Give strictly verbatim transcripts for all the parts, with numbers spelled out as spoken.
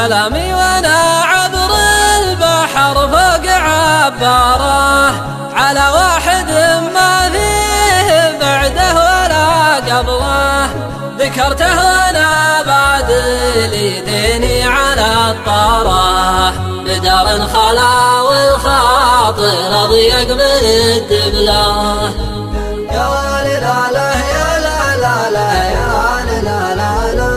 كلامي وانا عبر البحر فوق عباره على واحد ما فيه بعده ولا قبله، ذكرته وانا بعد ليديني على الطاره، بدار خلا والخاطر اضيق من الدبله. يا لا لا يا لا لا لا يا لا لا لا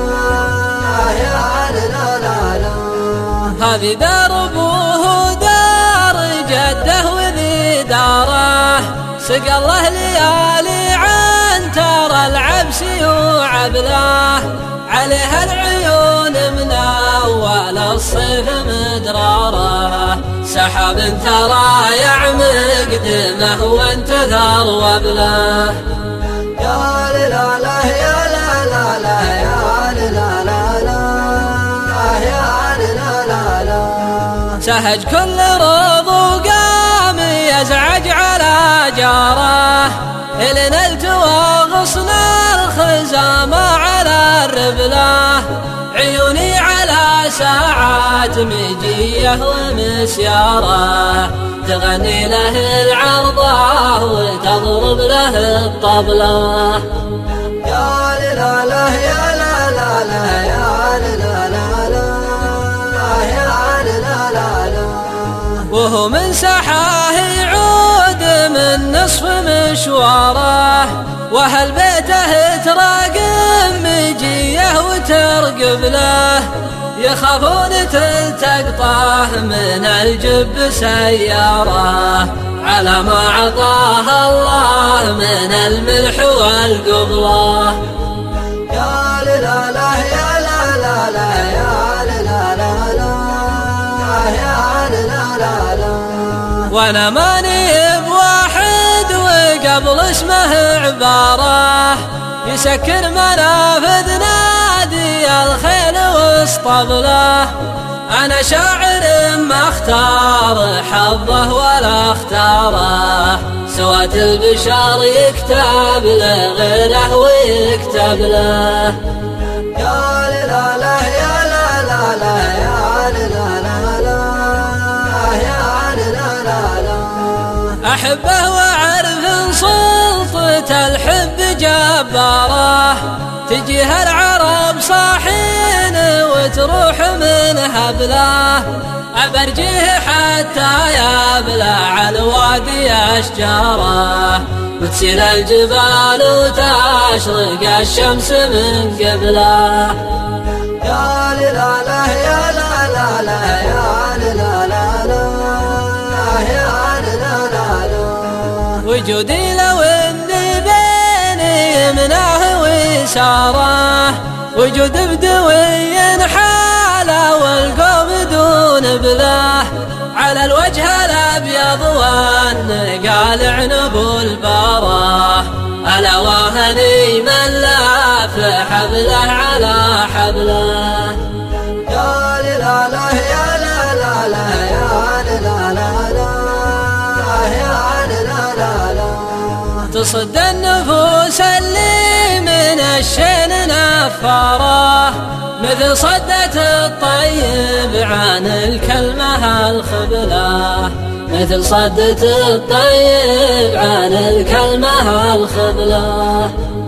يا لا لا لا. هذه دار ابوه دار جده وذي داره، سقى الله ليالي عن ترى العبس وعبله، عليها العيون من اول الصيف مدراره، سحاب ترى يعمق دمه وانتثر وبله. يا لا لا يا لا لا لا يا لا لا لا يا لا لا لا. سهج كل رض وقام يزعج على جاره، إلى التوى غصن الخزامة على الربله، عيوني على ساعات مجيه ومسياره، تغني له العرضة وتضرب له الطبلة. يا لا لا يا لا لا لا يا لا لا لا يا لا لا لا. وهو من سحاه يعود من نصف مشواره، واهل بيته تراقم مجيه وترقب له، يخافون تلتقطه من الجب سياره، على ما عطاه الله من الملح والقبله. يا لا لا يا لا لا لا يا لا لا لا يا لا لا لا. وانا ماني بواحد وقبل اسمه عباره، يسكر منافذ نادي الخيل واسطبله، انا شاعر ما اختار حظه ولا اختاره، سوات البشر يكتب له غيره ويكتب له. يا لا لا يا لا لا لا يا لا لا لا يا لا لا لا. احبه واعرف سلطة الحب جباره، تجيها العرب صاحين وتروح من هبله، أبرجيه حتى يبلع الوادي أشجاره، وتسيل الجبال وتشرق الشمس من قبله. يا لا لا يا لا لا لا يا لا لا لا يا لا لا لا. وجودي لو اني بيني يمناه ويساره، وجود بدوي حاله والقوم دون بله، على الوجه الابيض والنقال عنب الباره، الا وهني من لاف حبله على حبله. يا لا لا يا لا لا لا يا لا لا لا يا لا لا لا. تصد النفوس اللي من الشين نفاره، مثل صدة الطيب عن الكلمة الخبلة، مثل صدة الطيب عن الكلمة الخبلة.